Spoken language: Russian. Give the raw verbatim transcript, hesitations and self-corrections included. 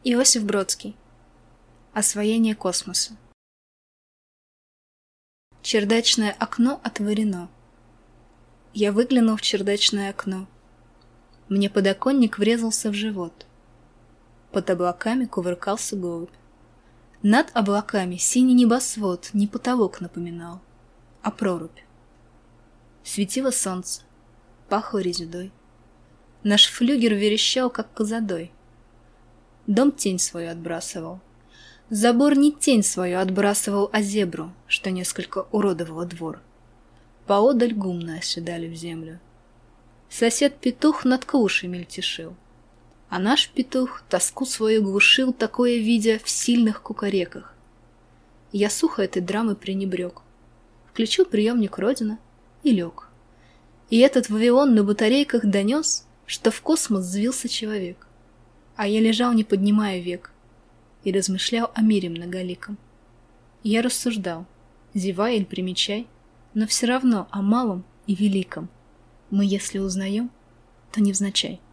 Иосиф Бродский. Освоение космоса. Чердачное окно отворено. Я выглянул в чердачное окно. Мне подоконник врезался в живот. Под облаками кувыркался голубь. Над облаками синий небосвод не потолок напоминал, а прорубь. Светило солнце, пахло резюдой. Наш флюгер верещал, как козадой. Дом тень свою отбрасывал. Забор не тень свою отбрасывал, а зебру, что несколько уродовало двор. Поодаль гумны оседали в землю. Сосед-петух над клушей мельтешил, а наш петух тоску свою глушил, такое видя в сильных кукареках. Я сухо этой драмы пренебрег, включил приемник «Родина» и лег. И этот Вавилон на батарейках донес, что в космос взвился человек. А я лежал, не поднимая век, и размышлял о мире многоликом. Я рассуждал, зевай или примечай, но все равно о малом и великом мы, если узнаем, то невзначай.